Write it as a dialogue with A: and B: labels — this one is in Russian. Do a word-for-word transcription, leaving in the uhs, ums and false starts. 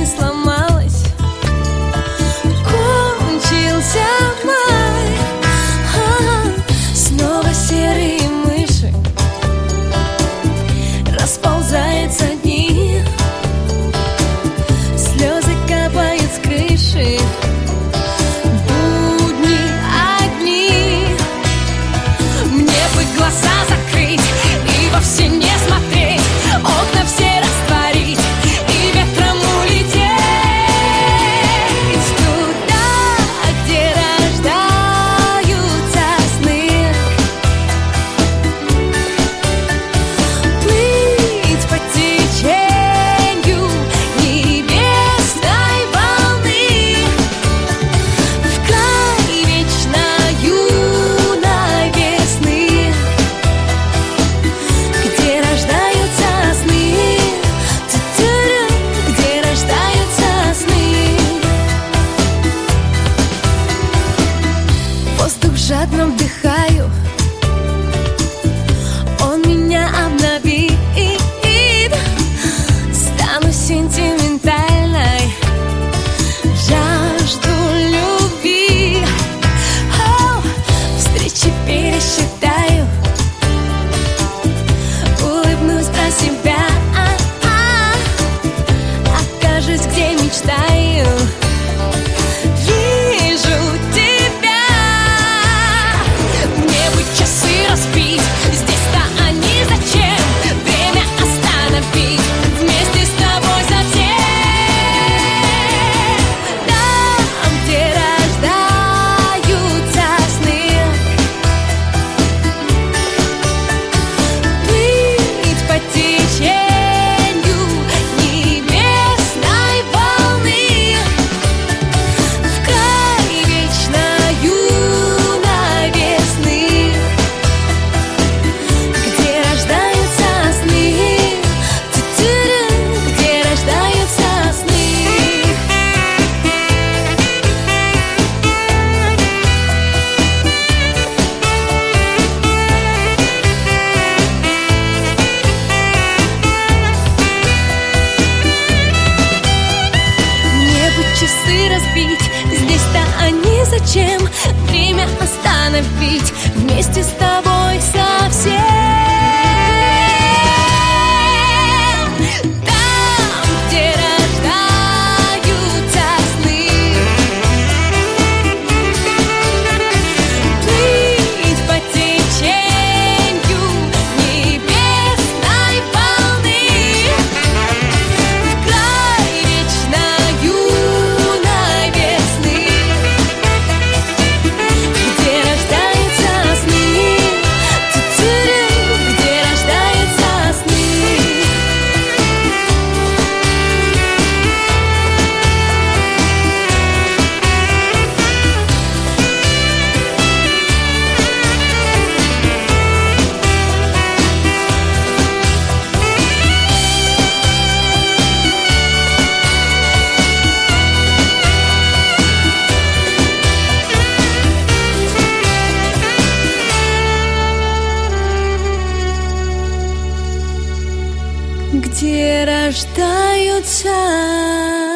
A: не сломалась. Кончился май, а, снова серые мыши, расползаются дни, слезы капают с крыши. Будни одни, мне бы глаза закрыть и вовсе не смотреть, окна все растворить и ветром улететь туда, где рождаются сны, плыть по течению небесной волны в край вечно юной весны, где рождаются сны, ту-ту-ру, где рождаются сны. Воздух жадно вдыхаю, он меня обновит, стану сентиментальной, жажду любви. О, встречи пересчитаю, улыбнусь про себя, окажусь, где мечтаю. Вижу тебя, мне бы часы разбить, здесь-то они зачем? Время остановить, вместе с тобой совсем. Там, где рождаются сны, плыть по течению небесной волны в край вечно юной весны, где рождаются сны, ту-ту-ру, где рождаются сны. Мне бы часы разбить, здесь-то они зачем? Время остановить, вместе с тобой совсем. Там, где рождаются сны, плыть по течению небесной волны в край вечно юной весны, где рождаются сны, ту-ту-ру, где рождаются сны. Где рождаются